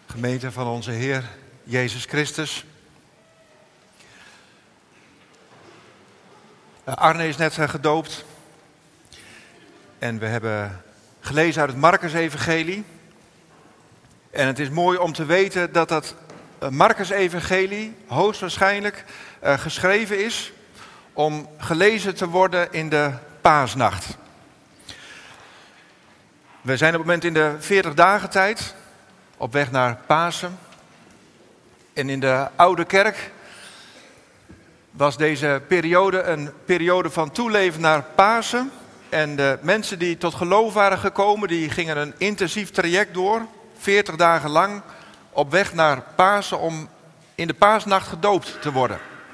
Gemeente van onze Heer Jezus Christus. Arne is net gedoopt. En we hebben gelezen uit het Marcus-evangelie. En het is mooi om te weten dat dat Marcus-evangelie hoogstwaarschijnlijk geschreven is om gelezen te worden in de paasnacht. We zijn op het moment in de 40 dagen tijd op weg naar Pasen. En in de oude kerk was deze periode een periode van toeleven naar Pasen. En de mensen die tot geloof waren gekomen, die gingen een intensief traject door. 40 dagen lang op weg naar Pasen om in de paasnacht gedoopt te worden.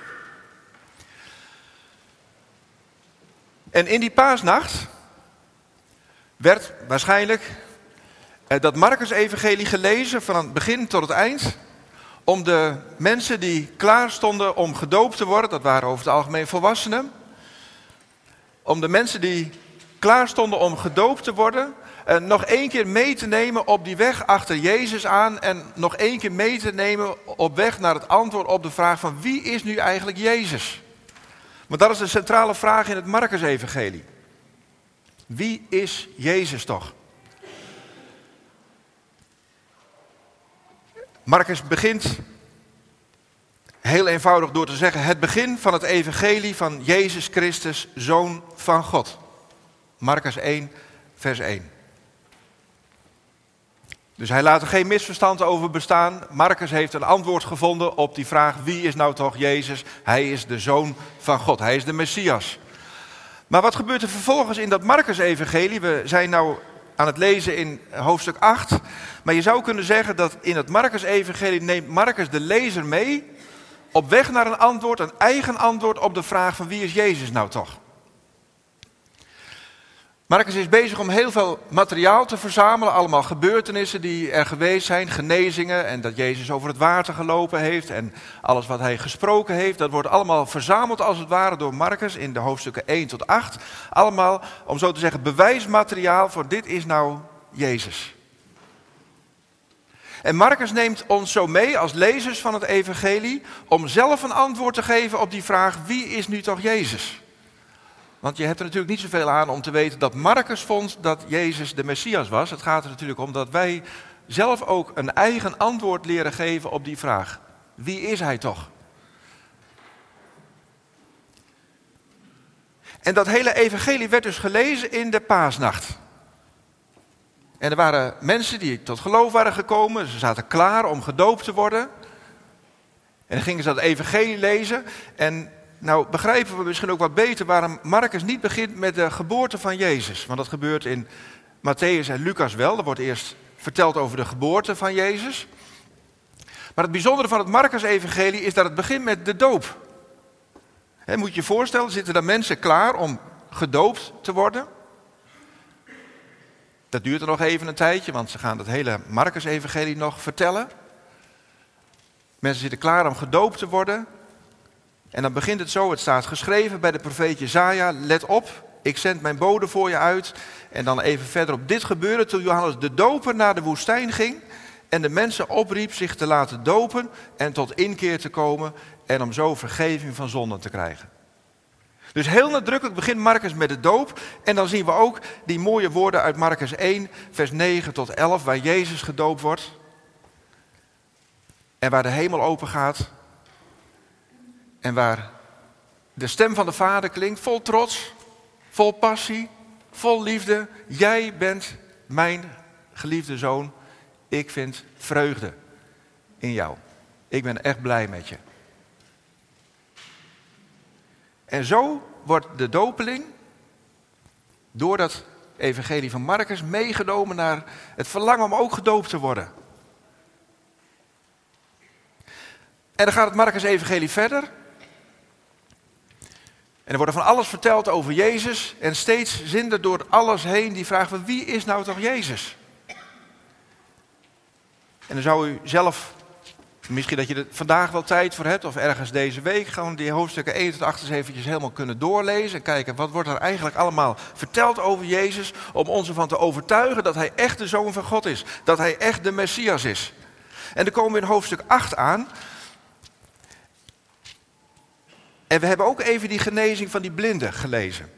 En in die paasnacht werd waarschijnlijk dat Marcus-evangelie gelezen van het begin tot het eind. Om de mensen die klaar stonden om gedoopt te worden, dat waren over het algemeen volwassenen. Om de mensen die klaar stonden om gedoopt te worden, nog één keer mee te nemen op die weg achter Jezus aan. En nog één keer mee te nemen op weg naar het antwoord op de vraag van wie is nu eigenlijk Jezus? Want dat is de centrale vraag in het Marcus-evangelie. Wie is Jezus toch? Marcus begint heel eenvoudig door te zeggen het begin van het evangelie van Jezus Christus, Zoon van God. Marcus 1, vers 1. Dus hij laat er geen misverstand over bestaan. Marcus heeft een antwoord gevonden op die vraag wie is nou toch Jezus? Hij is de Zoon van God, hij is de Messias. Maar wat gebeurt er vervolgens in dat Marcus-evangelie? We zijn nou aan het lezen in hoofdstuk 8. Maar je zou kunnen zeggen dat in het Marcus-evangelie neemt Marcus de lezer mee op weg naar een antwoord, een eigen antwoord op de vraag van wie is Jezus nou toch? Marcus is bezig om heel veel materiaal te verzamelen, allemaal gebeurtenissen die er geweest zijn, genezingen en dat Jezus over het water gelopen heeft en alles wat hij gesproken heeft. Dat wordt allemaal verzameld als het ware door Marcus in de hoofdstukken 1 tot 8. Allemaal, om zo te zeggen, bewijsmateriaal voor dit is nou Jezus. En Marcus neemt ons zo mee als lezers van het evangelie om zelf een antwoord te geven op die vraag wie is nu toch Jezus? Want je hebt er natuurlijk niet zoveel aan om te weten dat Marcus vond dat Jezus de Messias was. Het gaat er natuurlijk om dat wij zelf ook een eigen antwoord leren geven op die vraag. Wie is hij toch? En dat hele evangelie werd dus gelezen in de paasnacht. En er waren mensen die tot geloof waren gekomen. Ze zaten klaar om gedoopt te worden. En dan gingen ze dat evangelie lezen. En nou begrijpen we misschien ook wat beter waarom Marcus niet begint met de geboorte van Jezus. Want dat gebeurt in Mattheüs en Lucas wel. Er wordt eerst verteld over de geboorte van Jezus. Maar het bijzondere van het Marcus-evangelie is dat het begint met de doop. Moet je je voorstellen, zitten er mensen klaar om gedoopt te worden. Dat duurt er nog even een tijdje, want ze gaan het hele Marcus-evangelie nog vertellen. Mensen zitten klaar om gedoopt te worden. En dan begint het zo, het staat geschreven bij de profeet Jesaja, let op, ik zend mijn bode voor je uit. En dan even verder op dit gebeurde toen Johannes de Doper naar de woestijn ging en de mensen opriep zich te laten dopen en tot inkeer te komen en om zo vergeving van zonden te krijgen. Dus heel nadrukkelijk begint Marcus met de doop en dan zien we ook die mooie woorden uit Marcus 1, vers 9 tot 11, waar Jezus gedoopt wordt en waar de hemel open gaat. En waar de stem van de Vader klinkt, vol trots, vol passie, vol liefde. Jij bent mijn geliefde zoon. Ik vind vreugde in jou. Ik ben echt blij met je. En zo wordt de dopeling door dat evangelie van Marcus meegenomen naar het verlangen om ook gedoopt te worden. En dan gaat het Marcus-evangelie verder. En er wordt van alles verteld over Jezus. En steeds zindert door alles heen die vraag van wie is nou toch Jezus? En dan zou u zelf, misschien dat je er vandaag wel tijd voor hebt. Of ergens deze week gewoon die hoofdstukken 1 tot 8 eens eventjes helemaal kunnen doorlezen. En kijken wat wordt er eigenlijk allemaal verteld over Jezus. Om ons ervan te overtuigen dat hij echt de Zoon van God is. Dat hij echt de Messias is. En dan komen we in hoofdstuk 8 aan. En we hebben ook even die genezing van die blinde gelezen.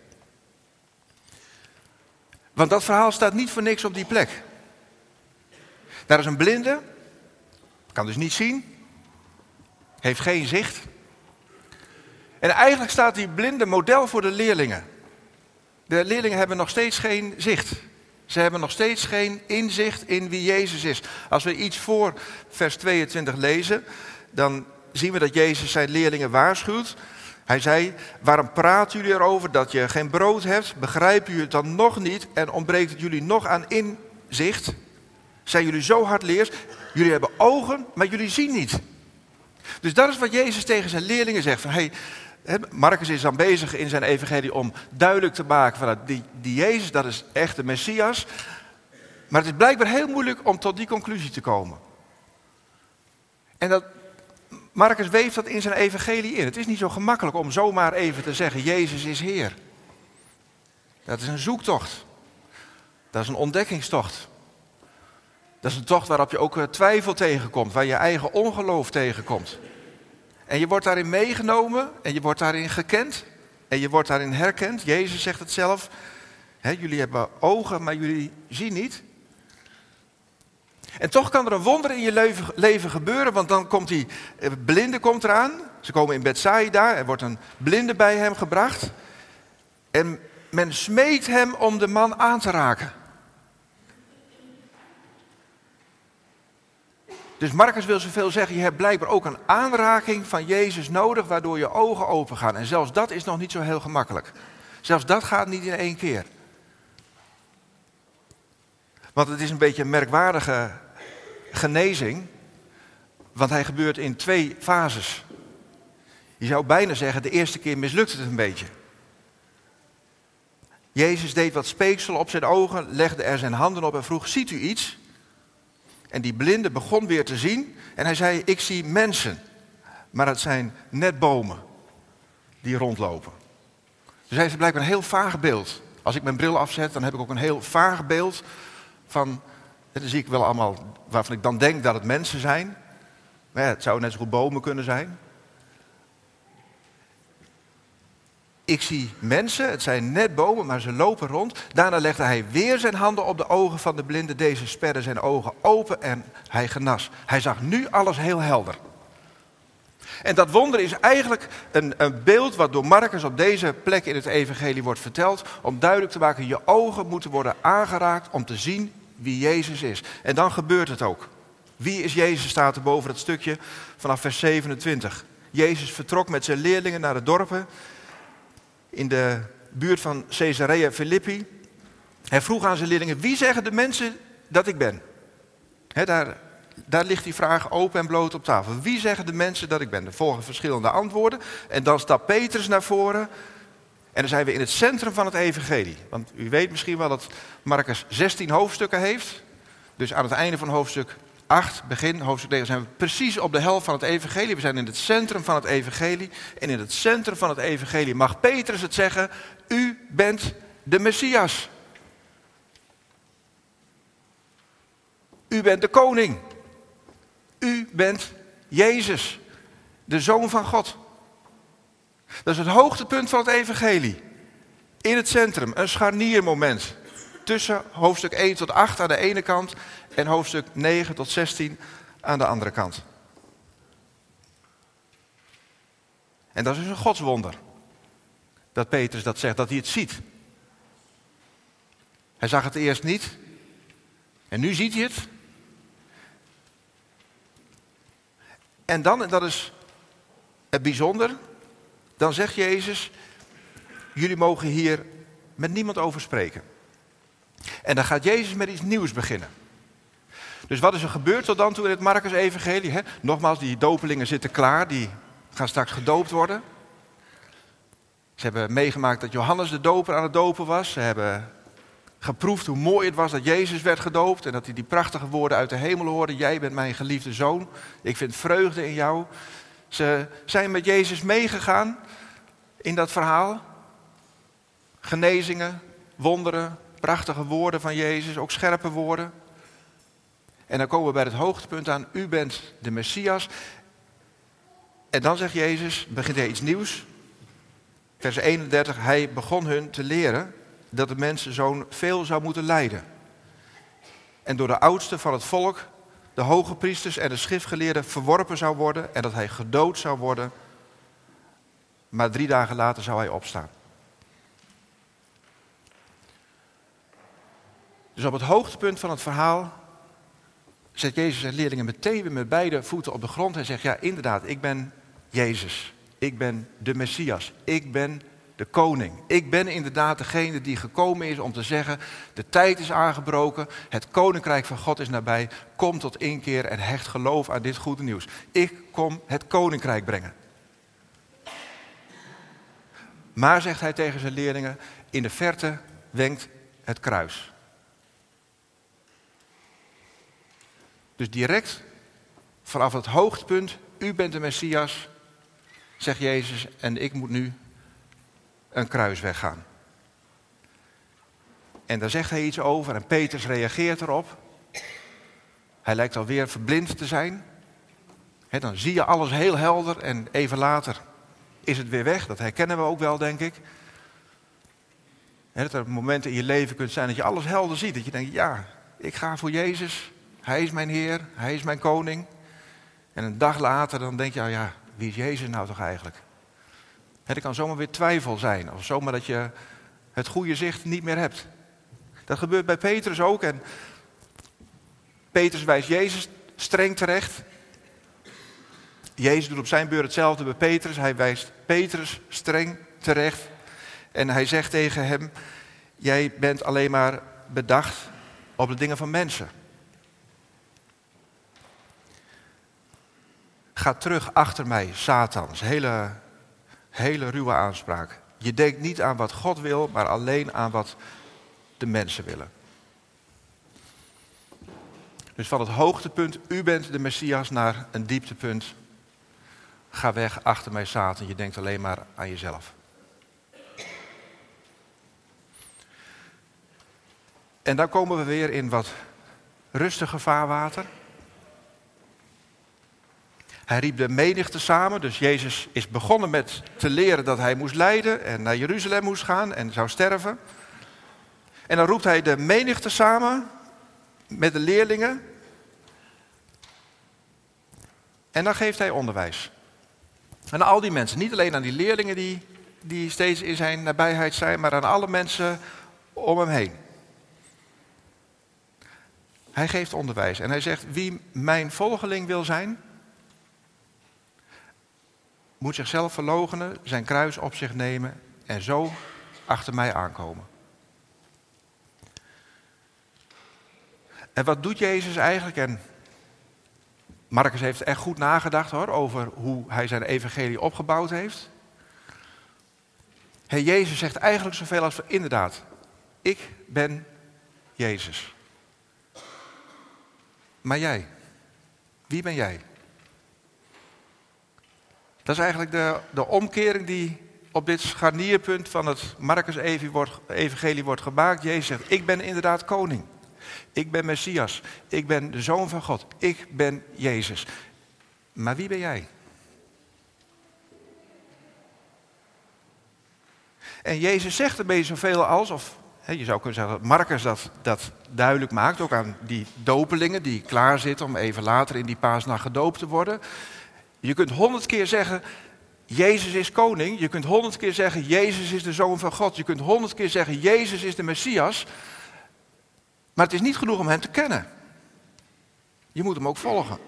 Want dat verhaal staat niet voor niks op die plek. Daar is een blinde, kan dus niet zien, heeft geen zicht. En eigenlijk staat die blinde model voor de leerlingen. De leerlingen hebben nog steeds geen zicht. Ze hebben nog steeds geen inzicht in wie Jezus is. Als we iets voor vers 22 lezen, dan zien we dat Jezus zijn leerlingen waarschuwt. Hij zei, waarom praten jullie erover dat je geen brood hebt? Begrijpen jullie het dan nog niet en ontbreekt het jullie nog aan inzicht? Zijn jullie zo hardleers? Jullie hebben ogen, maar jullie zien niet. Dus dat is wat Jezus tegen zijn leerlingen zegt. Van, Marcus is dan bezig in zijn evangelie om duidelijk te maken van die Jezus, dat is echt de Messias. Maar het is blijkbaar heel moeilijk om tot die conclusie te komen. En Marcus weeft dat in zijn evangelie in. Het is niet zo gemakkelijk om zomaar even te zeggen, Jezus is Heer. Dat is een zoektocht. Dat is een ontdekkingstocht. Dat is een tocht waarop je ook twijfel tegenkomt, waar je eigen ongeloof tegenkomt. En je wordt daarin meegenomen en je wordt daarin gekend en je wordt daarin herkend. Jezus zegt het zelf, jullie hebben ogen, maar jullie zien niet. En toch kan er een wonder in je leven gebeuren, want dan komt die blinde eraan. Ze komen in Bethsaida, er wordt een blinde bij hem gebracht. En men smeekt hem om de man aan te raken. Dus Marcus wil zoveel zeggen, je hebt blijkbaar ook een aanraking van Jezus nodig, waardoor je ogen open gaan. En zelfs dat is nog niet zo heel gemakkelijk. Zelfs dat gaat niet in één keer. Want het is een beetje een merkwaardige genezing, want hij gebeurt in 2 fases. Je zou bijna zeggen, de eerste keer mislukt het een beetje. Jezus deed wat speeksel op zijn ogen, legde er zijn handen op en vroeg, ziet u iets? En die blinde begon weer te zien en hij zei, ik zie mensen, maar het zijn net bomen die rondlopen. Dus hij heeft blijkbaar een heel vaag beeld. Als ik mijn bril afzet, dan heb ik ook een heel vaag beeld van, dan zie ik wel allemaal waarvan ik dan denk dat het mensen zijn. Maar ja, het zou net zo goed bomen kunnen zijn. Ik zie mensen, het zijn net bomen, maar ze lopen rond. Daarna legde hij weer zijn handen op de ogen van de blinde. Deze sperde zijn ogen open en hij genas. Hij zag nu alles heel helder. En dat wonder is eigenlijk een beeld wat door Marcus op deze plek in het evangelie wordt verteld. Om duidelijk te maken, je ogen moeten worden aangeraakt om te zien wie Jezus is. En dan gebeurt het ook. Wie is Jezus, staat er boven het stukje vanaf vers 27. Jezus vertrok met zijn leerlingen naar de dorpen in de buurt van Caesarea Philippi. Hij vroeg aan zijn leerlingen, wie zeggen de mensen dat ik ben? Daar ligt die vraag open en bloot op tafel. Wie zeggen de mensen dat ik ben? Er volgen verschillende antwoorden. En dan stapt Petrus naar voren. En dan zijn we in het centrum van het evangelie. Want u weet misschien wel dat Marcus 16 hoofdstukken heeft. Dus aan het einde van hoofdstuk 8, begin hoofdstuk 9, zijn we precies op de helft van het evangelie. We zijn in het centrum van het evangelie. En in het centrum van het evangelie mag Petrus het zeggen, u bent de Messias. U bent de koning. U bent Jezus, de Zoon van God. Dat is het hoogtepunt van het evangelie. In het centrum, een scharniermoment. Tussen hoofdstuk 1 tot 8 aan de ene kant en hoofdstuk 9 tot 16 aan de andere kant. En dat is dus een godswonder. Dat Petrus dat zegt, dat hij het ziet. Hij zag het eerst niet. En nu ziet hij het. En dan, en dat is het bijzonder, dan zegt Jezus, jullie mogen hier met niemand over spreken. En dan gaat Jezus met iets nieuws beginnen. Dus wat is er gebeurd tot dan toe in het Marcus-evangelie? Nogmaals, die dopelingen zitten klaar, die gaan straks gedoopt worden. Ze hebben meegemaakt dat Johannes de doper aan het dopen was. Ze hebben geproefd hoe mooi het was dat Jezus werd gedoopt en dat hij die prachtige woorden uit de hemel hoorde. Jij bent mijn geliefde zoon, ik vind vreugde in jou. Ze zijn met Jezus meegegaan in dat verhaal. Genezingen, wonderen, prachtige woorden van Jezus, ook scherpe woorden. En dan komen we bij het hoogtepunt aan, u bent de Messias. En dan zegt Jezus, begint hij iets nieuws. Vers 31, hij begon hun te leren dat de mensenzoon veel zou moeten lijden. En door de oudsten van het volk, de hoge priesters en de schriftgeleerden verworpen zou worden en dat hij gedood zou worden. Maar 3 dagen later zou hij opstaan. Dus op het hoogtepunt van het verhaal zet Jezus zijn leerlingen meteen weer met beide voeten op de grond. Hij zegt, ja inderdaad, ik ben Jezus. Ik ben de Messias. Ik ben de koning. Ik ben inderdaad degene die gekomen is om te zeggen, de tijd is aangebroken, het koninkrijk van God is nabij, kom tot inkeer en hecht geloof aan dit goede nieuws. Ik kom het koninkrijk brengen. Maar, zegt hij tegen zijn leerlingen, in de verte wenkt het kruis. Dus direct vanaf het hoogtepunt, u bent de Messias, zegt Jezus, en ik moet nu een kruis weggaan. En daar zegt hij iets over en Petrus reageert erop. Hij lijkt alweer verblind te zijn. Dan zie je alles heel helder en even later is het weer weg. Dat herkennen we ook wel, denk ik. Dat er momenten in je leven kunt zijn dat je alles helder ziet. Dat je denkt, ja, ik ga voor Jezus. Hij is mijn Heer, Hij is mijn koning. En een dag later dan denk je, oh ja, wie is Jezus nou toch eigenlijk? Er kan zomaar weer twijfel zijn. Of zomaar dat je het goede zicht niet meer hebt. Dat gebeurt bij Petrus ook. En Petrus wijst Jezus streng terecht. Jezus doet op zijn beurt hetzelfde bij Petrus. Hij wijst Petrus streng terecht. En hij zegt tegen hem, jij bent alleen maar bedacht op de dingen van mensen. Ga terug achter mij, Satan. Dat is een hele ruwe aanspraak. Je denkt niet aan wat God wil, maar alleen aan wat de mensen willen. Dus van het hoogtepunt, u bent de Messias, naar een dieptepunt. Ga weg achter mij, Satan. Je denkt alleen maar aan jezelf. En dan komen we weer in wat rustiger vaarwater. Hij riep de menigte samen, dus Jezus is begonnen met te leren dat hij moest lijden en naar Jeruzalem moest gaan en zou sterven. En dan roept hij de menigte samen met de leerlingen. En dan geeft hij onderwijs. En aan al die mensen, niet alleen aan die leerlingen die steeds in zijn nabijheid zijn, maar aan alle mensen om hem heen. Hij geeft onderwijs en hij zegt, wie mijn volgeling wil zijn, moet zichzelf verloochenen, zijn kruis op zich nemen en zo achter mij aankomen. En wat doet Jezus eigenlijk? En Marcus heeft echt goed nagedacht over hoe hij zijn evangelie opgebouwd heeft. Jezus zegt eigenlijk zoveel als inderdaad, ik ben Jezus. Maar jij, wie ben jij? Dat is eigenlijk de omkering die op dit scharnierpunt van het Marcus-evangelie wordt gemaakt. Jezus zegt, ik ben inderdaad koning. Ik ben Messias. Ik ben de Zoon van God. Ik ben Jezus. Maar wie ben jij? En Jezus zegt ermee zoveel als, of je zou kunnen zeggen dat Marcus dat duidelijk maakt, ook aan die dopelingen die klaar zitten om even later in die paasnacht gedoopt te worden. Je kunt 100 keer zeggen, Jezus is koning. Je kunt 100 keer zeggen, Jezus is de Zoon van God. Je kunt 100 keer zeggen, Jezus is de Messias. Maar het is niet genoeg om hem te kennen. Je moet hem ook volgen.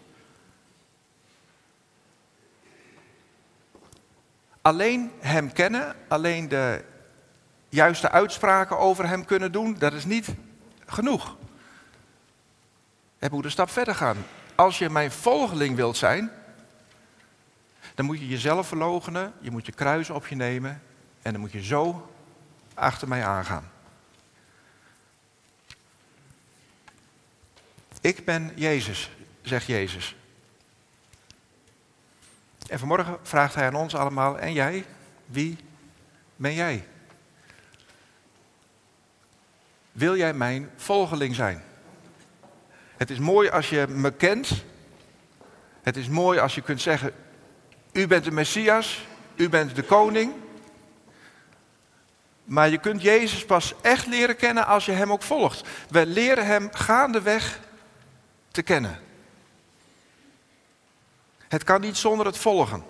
Alleen hem kennen, alleen de juiste uitspraken over hem kunnen doen, dat is niet genoeg. Het moet een stap verder gaan. Als je mijn volgeling wilt zijn, dan moet je jezelf verloochenen, je moet je kruis op je nemen en dan moet je zo achter mij aangaan. Ik ben Jezus, zegt Jezus. En vanmorgen vraagt hij aan ons allemaal, en jij, wie ben jij? Wil jij mijn volgeling zijn? Het is mooi als je me kent. Het is mooi als je kunt zeggen, u bent de Messias, u bent de koning. Maar je kunt Jezus pas echt leren kennen als je hem ook volgt. We leren hem gaandeweg te kennen. Het kan niet zonder het volgen.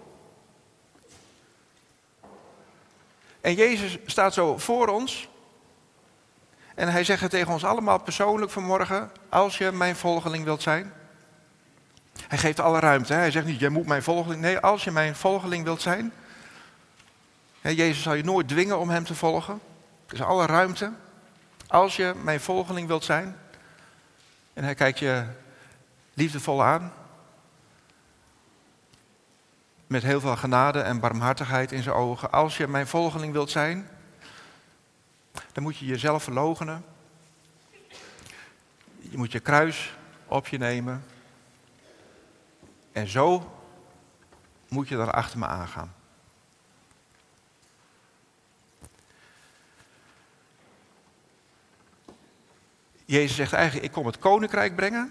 En Jezus staat zo voor ons. En hij zegt het tegen ons allemaal persoonlijk vanmorgen. Als je mijn volgeling wilt zijn. Hij geeft alle ruimte. Hij zegt niet, jij moet mijn volgeling. Nee, als je mijn volgeling wilt zijn. Jezus zal je nooit dwingen om hem te volgen. Er is alle ruimte. Als je mijn volgeling wilt zijn. En hij kijkt je liefdevol aan. Met heel veel genade en barmhartigheid in zijn ogen. Als je mijn volgeling wilt zijn. Dan moet je jezelf verloochenen. Je moet je kruis op je nemen. En zo moet je dan achter me aangaan. Jezus zegt eigenlijk, ik kom het koninkrijk brengen.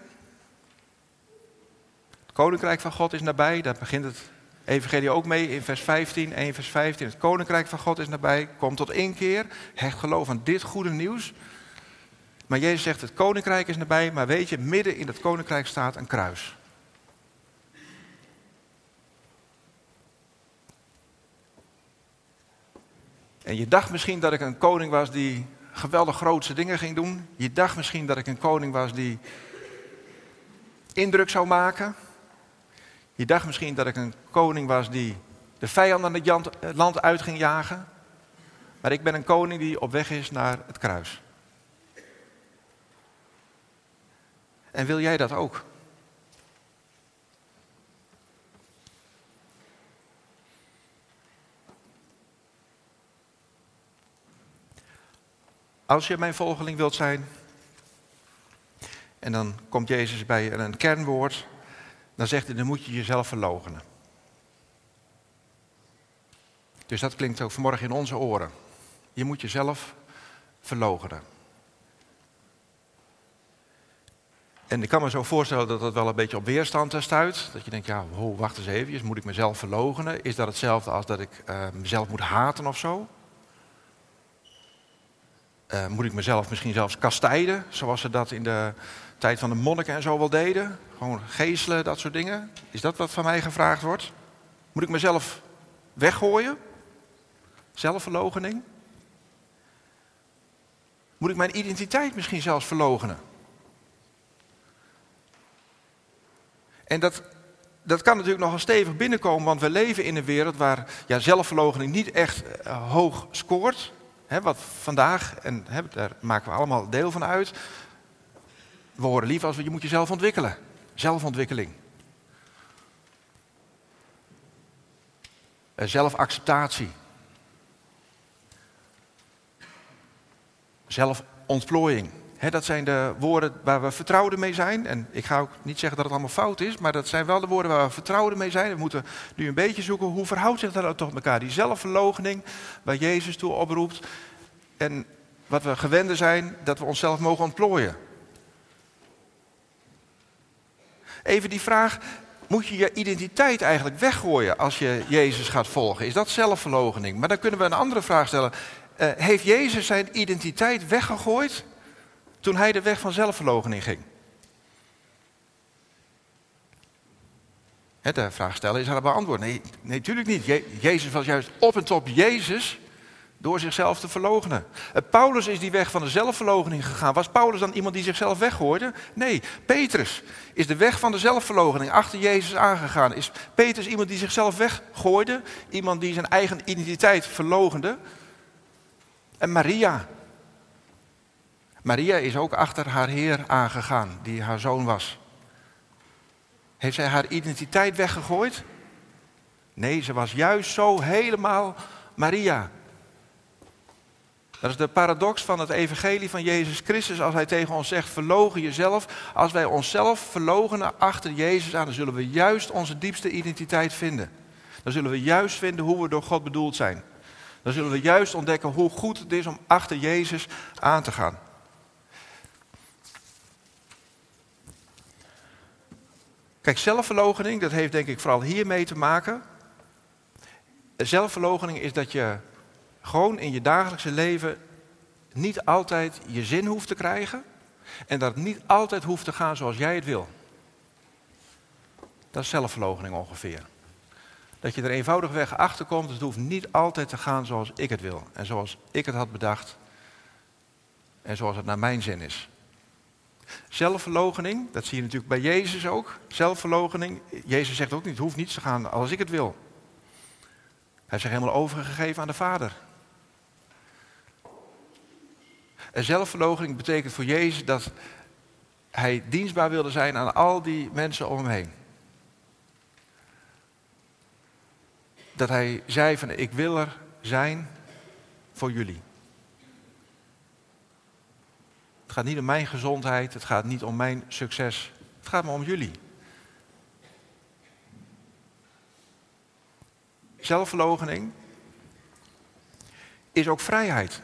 Het koninkrijk van God is nabij. Daar begint het evangelie ook mee in vers 15. 1 vers 15. Het koninkrijk van God is nabij. Kom tot inkeer. Hecht geloof aan dit goede nieuws. Maar Jezus zegt, het koninkrijk is nabij. Maar weet je, midden in het koninkrijk staat een kruis. En je dacht misschien dat ik een koning was die geweldig grootse dingen ging doen. Je dacht misschien dat ik een koning was die indruk zou maken. Je dacht misschien dat ik een koning was die de vijanden het land uit ging jagen. Maar ik ben een koning die op weg is naar het kruis. En wil jij dat ook? Als je mijn volgeling wilt zijn, en dan komt Jezus bij een kernwoord, dan zegt hij, dan moet je jezelf verloochenen. Dus dat klinkt ook vanmorgen in onze oren. Je moet jezelf verloochenen. En ik kan me zo voorstellen dat dat wel een beetje op weerstand stuit. Dat je denkt, ja, wacht eens even, moet ik mezelf verloochenen? Is dat hetzelfde als dat ik mezelf moet haten of zo? Moet ik mezelf misschien zelfs kastijden, zoals ze dat in de tijd van de monniken en zo wel deden? Gewoon geeselen, dat soort dingen. Is dat wat van mij gevraagd wordt? Moet ik mezelf weggooien? Zelfverloochening? Moet ik mijn identiteit misschien zelfs verloochenen? En dat kan natuurlijk nogal stevig binnenkomen, want we leven in een wereld waar zelfverloochening niet echt hoog scoort. Wat vandaag, en daar maken we allemaal deel van uit. We horen liever als je moet jezelf ontwikkelen. Zelfontwikkeling. Zelfacceptatie. Zelfontplooiing. Dat zijn de woorden waar we vertrouwden mee zijn. En ik ga ook niet zeggen dat het allemaal fout is, maar dat zijn wel de woorden waar we vertrouwden mee zijn. We moeten nu een beetje zoeken, hoe verhoudt zich dat nou toch met elkaar? Die zelfverloochening waar Jezus toe oproept. En wat we gewenden zijn, dat we onszelf mogen ontplooien. Even die vraag, moet je je identiteit eigenlijk weggooien als je Jezus gaat volgen? Is dat zelfverloochening? Maar dan kunnen we een andere vraag stellen. Heeft Jezus zijn identiteit weggegooid toen hij de weg van zelfverloochening ging? De vraag stellen is haar beantwoord. Nee, natuurlijk niet. Jezus was juist op en top Jezus door zichzelf te verloochenen. Paulus is die weg van de zelfverloochening gegaan. Was Paulus dan iemand die zichzelf weggooide? Nee, Petrus is de weg van de zelfverloochening achter Jezus aangegaan. Is Petrus iemand die zichzelf weggooide? Iemand die zijn eigen identiteit verloochende? En Maria. Maria is ook achter haar Heer aangegaan, die haar zoon was. Heeft zij haar identiteit weggegooid? Nee, ze was juist zo helemaal Maria. Dat is de paradox van het evangelie van Jezus Christus. Als hij tegen ons zegt, verloochen jezelf. Als wij onszelf verloochenen achter Jezus aan, dan zullen we juist onze diepste identiteit vinden. Dan zullen we juist vinden hoe we door God bedoeld zijn. Dan zullen we juist ontdekken hoe goed het is om achter Jezus aan te gaan. Kijk, zelfverloochening, dat heeft denk ik vooral hiermee te maken. Zelfverloochening is dat je gewoon in je dagelijkse leven niet altijd je zin hoeft te krijgen. En dat het niet altijd hoeft te gaan zoals jij het wil. Dat is zelfverloochening ongeveer. Dat je er eenvoudigweg achter komt, het hoeft niet altijd te gaan zoals ik het wil. En zoals ik het had bedacht. En zoals het naar mijn zin is. Zelfverloochening, dat zie je natuurlijk bij Jezus ook. Zelfverloochening, Jezus zegt ook niet, het hoeft niet te gaan als ik het wil. Hij heeft zich helemaal overgegeven aan de Vader. En zelfverloochening betekent voor Jezus dat hij dienstbaar wilde zijn aan al die mensen om hem heen. Dat hij zei van ik wil er zijn voor jullie. Het gaat niet om mijn gezondheid, het gaat niet om mijn succes. Het gaat maar om jullie. Zelfverloochening is ook vrijheid.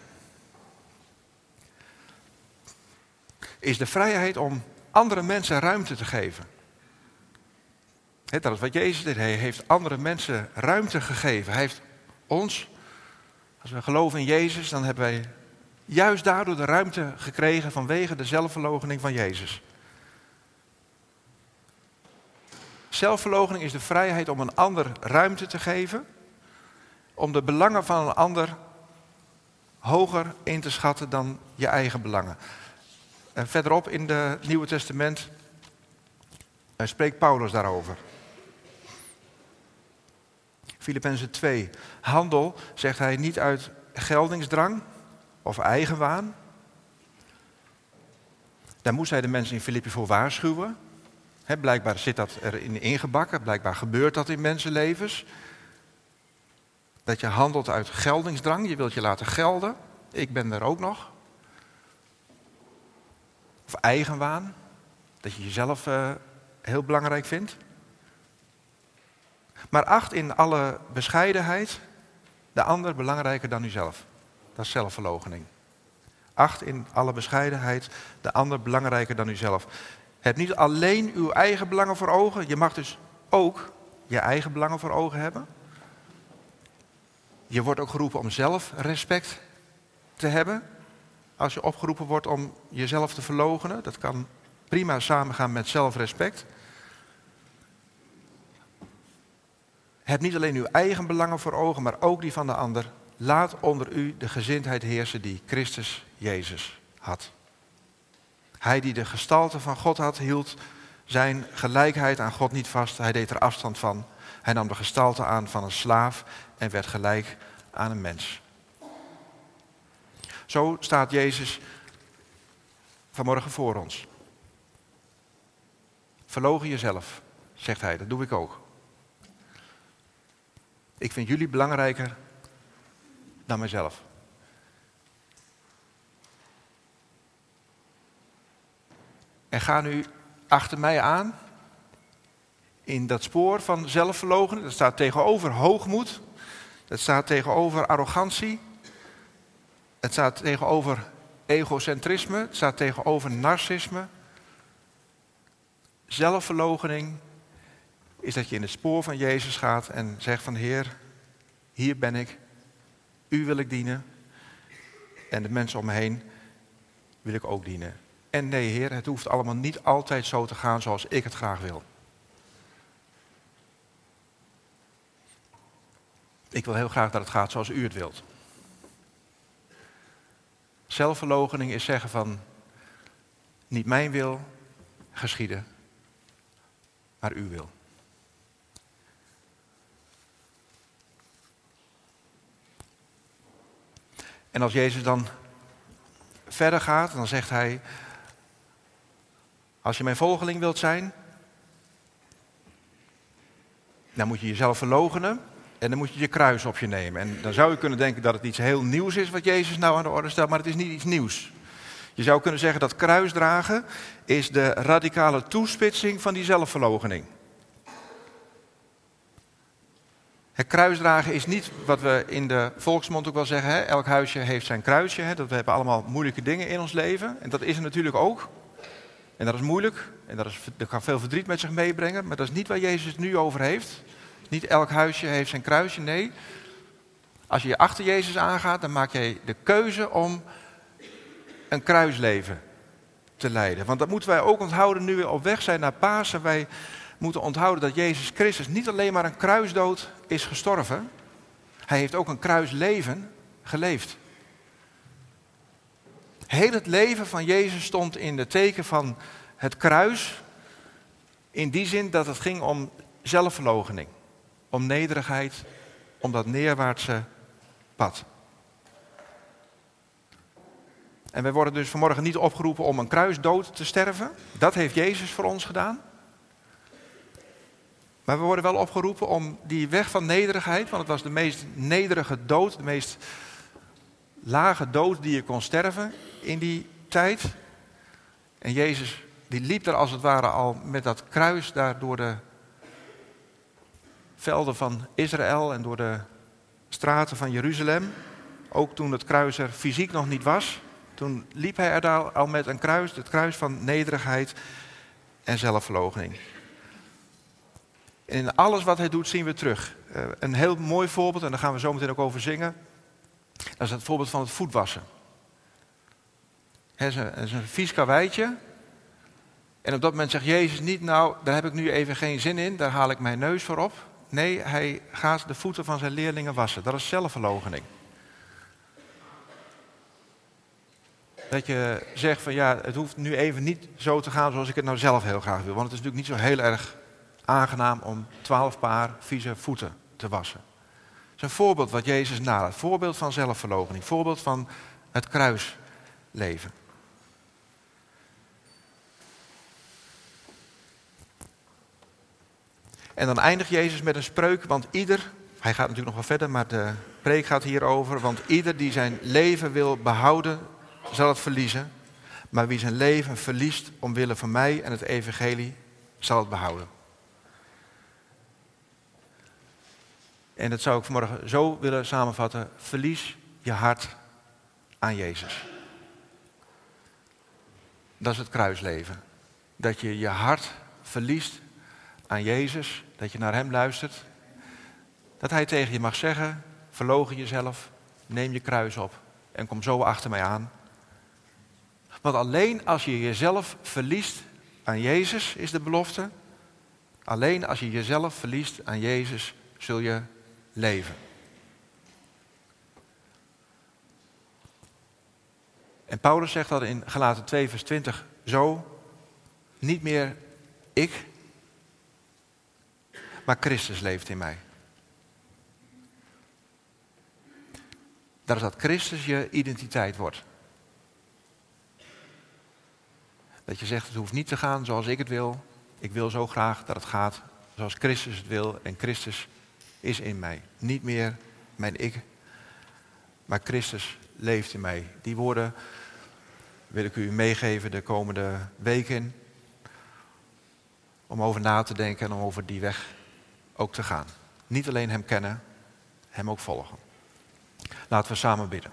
Is de vrijheid om andere mensen ruimte te geven. Dat is wat Jezus deed. Hij heeft andere mensen ruimte gegeven. Hij heeft ons, als we geloven in Jezus, dan hebben wij juist daardoor de ruimte gekregen vanwege de zelfverloochening van Jezus. Zelfverloochening is de vrijheid om een ander ruimte te geven. Om de belangen van een ander hoger in te schatten dan je eigen belangen. En verderop in het Nieuwe Testament spreekt Paulus daarover. Filippenzen 2. Handel, zegt hij, niet uit geldingsdrang of eigenwaan. Daar moest hij de mensen in Filippi voor waarschuwen. Blijkbaar zit dat erin ingebakken, blijkbaar gebeurt dat in mensenlevens. Dat je handelt uit geldingsdrang, je wilt je laten gelden. Ik ben er ook nog. Of eigenwaan, dat je jezelf heel belangrijk vindt. Maar acht in alle bescheidenheid de ander belangrijker dan uzelf. Dat is zelfverloochening. Acht in alle bescheidenheid de ander belangrijker dan uzelf. Heb niet alleen uw eigen belangen voor ogen. Je mag dus ook je eigen belangen voor ogen hebben. Je wordt ook geroepen om zelfrespect te hebben. Als je opgeroepen wordt om jezelf te verloochenen. Dat kan prima samengaan met zelfrespect. Heb niet alleen uw eigen belangen voor ogen, maar ook die van de ander. Laat onder u de gezindheid heersen die Christus Jezus had. Hij die de gestalte van God had, hield zijn gelijkheid aan God niet vast. Hij deed er afstand van. Hij nam de gestalte aan van een slaaf en werd gelijk aan een mens. Zo staat Jezus vanmorgen voor ons. Verloochen jezelf, zegt hij, dat doe ik ook. Ik vind jullie belangrijker dan mijzelf. En ga nu achter mij aan in dat spoor van zelfverloochening. Dat staat tegenover hoogmoed. Dat staat tegenover arrogantie. Het staat tegenover egocentrisme. Het staat tegenover narcisme. Zelfverloochening is dat je in het spoor van Jezus gaat en zegt van Heer, hier ben ik. U wil ik dienen. En de mensen om me heen wil ik ook dienen. En nee Heer, het hoeft allemaal niet altijd zo te gaan zoals ik het graag wil. Ik wil heel graag dat het gaat zoals u het wilt. Zelfverloochening is zeggen van, niet mijn wil geschieden, maar uw wil. En als Jezus dan verder gaat, dan zegt hij, als je mijn volgeling wilt zijn, dan moet je jezelf verloochenen en dan moet je je kruis op je nemen. En dan zou je kunnen denken dat het iets heel nieuws is wat Jezus nou aan de orde stelt, maar het is niet iets nieuws. Je zou kunnen zeggen dat kruisdragen is de radicale toespitsing van die zelfverloochening. Het kruisdragen is niet wat we in de volksmond ook wel zeggen, hè? Elk huisje heeft zijn kruisje. Hè? Dat we hebben allemaal moeilijke dingen in ons leven. En dat is er natuurlijk ook. En dat is moeilijk en dat kan veel verdriet met zich meebrengen, maar dat is niet waar Jezus het nu over heeft. Niet elk huisje heeft zijn kruisje, nee. Als je achter Jezus aangaat, dan maak jij de keuze om een kruisleven te leiden. Want dat moeten wij ook onthouden nu we op weg zijn naar Pasen. Wij moeten onthouden dat Jezus Christus niet alleen maar een kruisdood is gestorven. Hij heeft ook een kruisleven geleefd. Heel het leven van Jezus stond in de teken van het kruis. In die zin dat het ging om zelfverloochening. Om nederigheid. Om dat neerwaartse pad. En wij worden dus vanmorgen niet opgeroepen om een kruisdood te sterven. Dat heeft Jezus voor ons gedaan. Maar we worden wel opgeroepen om die weg van nederigheid, want het was de meest nederige dood, de meest lage dood die je kon sterven in die tijd. En Jezus die liep er als het ware al met dat kruis daar door de velden van Israël en door de straten van Jeruzalem. Ook toen het kruis er fysiek nog niet was. Toen liep hij er daar al met een kruis, het kruis van nederigheid en zelfverloochening. En in alles wat hij doet zien we terug. Een heel mooi voorbeeld, en daar gaan we zo meteen ook over zingen. Dat is het voorbeeld van het voetwassen. Het is een vies karweitje. En op dat moment zegt Jezus niet, nou, daar heb ik nu even geen zin in, daar haal ik mijn neus voor op. Nee, hij gaat de voeten van zijn leerlingen wassen. Dat is zelfverloochening. Dat je zegt van ja, het hoeft nu even niet zo te gaan zoals ik het nou zelf heel graag wil. Want het is natuurlijk niet zo heel erg aangenaam om 12 paar vieze voeten te wassen. Het is een voorbeeld wat Jezus nalaat. Voorbeeld van zelfverloochening. Voorbeeld van het kruisleven. En dan eindigt Jezus met een spreuk, want ieder, hij gaat natuurlijk nog wel verder, maar de preek gaat hierover. Want ieder die zijn leven wil behouden, zal het verliezen. Maar wie zijn leven verliest omwille van mij en het evangelie, zal het behouden. En dat zou ik vanmorgen zo willen samenvatten. Verlies je hart aan Jezus. Dat is het kruisleven. Dat je je hart verliest aan Jezus. Dat je naar hem luistert. Dat hij tegen je mag zeggen, verloochen jezelf, neem je kruis op en kom zo achter mij aan. Want alleen als je jezelf verliest aan Jezus, is de belofte. Alleen als je jezelf verliest aan Jezus, zul je leven. En Paulus zegt dat in Galaten 2 vers 20 zo. Niet meer ik, maar Christus leeft in mij. Dat is dat Christus je identiteit wordt. Dat je zegt, het hoeft niet te gaan zoals ik het wil. Ik wil zo graag dat het gaat zoals Christus het wil. En Christus is in mij. Niet meer mijn ik, maar Christus leeft in mij. Die woorden wil ik u meegeven de komende weken. Om over na te denken en om over die weg ook te gaan. Niet alleen hem kennen, hem ook volgen. Laten we samen bidden.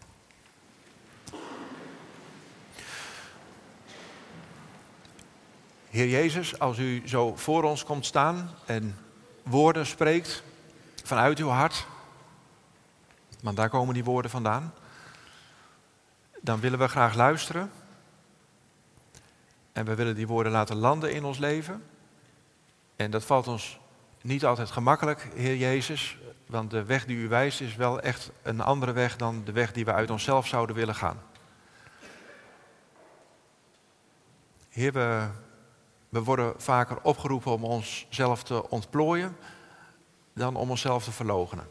Heer Jezus, als u zo voor ons komt staan en woorden spreekt vanuit uw hart, want daar komen die woorden vandaan, dan willen we graag luisteren. En we willen die woorden laten landen in ons leven. En dat valt ons niet altijd gemakkelijk, Heer Jezus, want de weg die u wijst is wel echt een andere weg dan de weg die we uit onszelf zouden willen gaan. Heer, we worden vaker opgeroepen om onszelf te ontplooien dan om onszelf te verloochenen.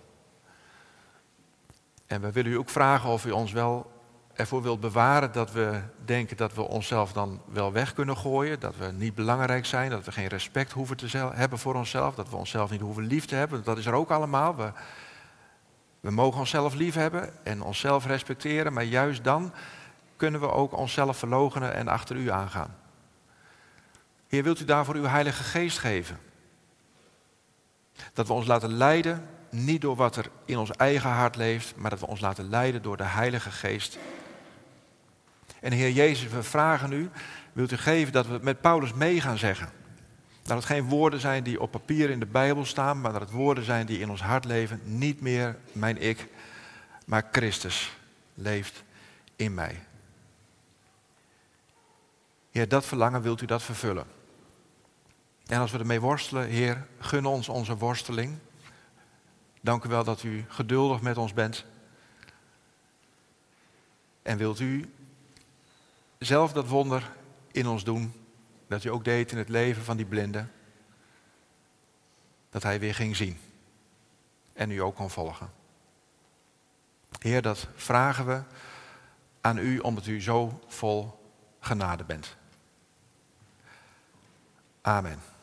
En we willen u ook vragen of u ons wel ervoor wilt bewaren dat we denken dat we onszelf dan wel weg kunnen gooien. Dat we niet belangrijk zijn, dat we geen respect hoeven te hebben voor onszelf. Dat we onszelf niet hoeven lief te hebben. Dat is er ook allemaal. We mogen onszelf lief hebben en onszelf respecteren. Maar juist dan kunnen we ook onszelf verloochenen en achter u aangaan. Heer, wilt u daarvoor uw Heilige Geest geven? Dat we ons laten leiden, niet door wat er in ons eigen hart leeft, maar dat we ons laten leiden door de Heilige Geest. En Heer Jezus, we vragen u wilt u geven dat we het met Paulus mee gaan zeggen. Dat het geen woorden zijn die op papier in de Bijbel staan, maar dat het woorden zijn die in ons hart leven. Niet meer mijn ik, maar Christus leeft in mij. Heer, dat verlangen wilt u dat vervullen. En als we ermee worstelen, Heer, gun ons onze worsteling. Dank u wel dat u geduldig met ons bent. En wilt u zelf dat wonder in ons doen, dat u ook deed in het leven van die blinde, dat hij weer ging zien en u ook kon volgen. Heer, dat vragen we aan u omdat u zo vol genade bent. Amen.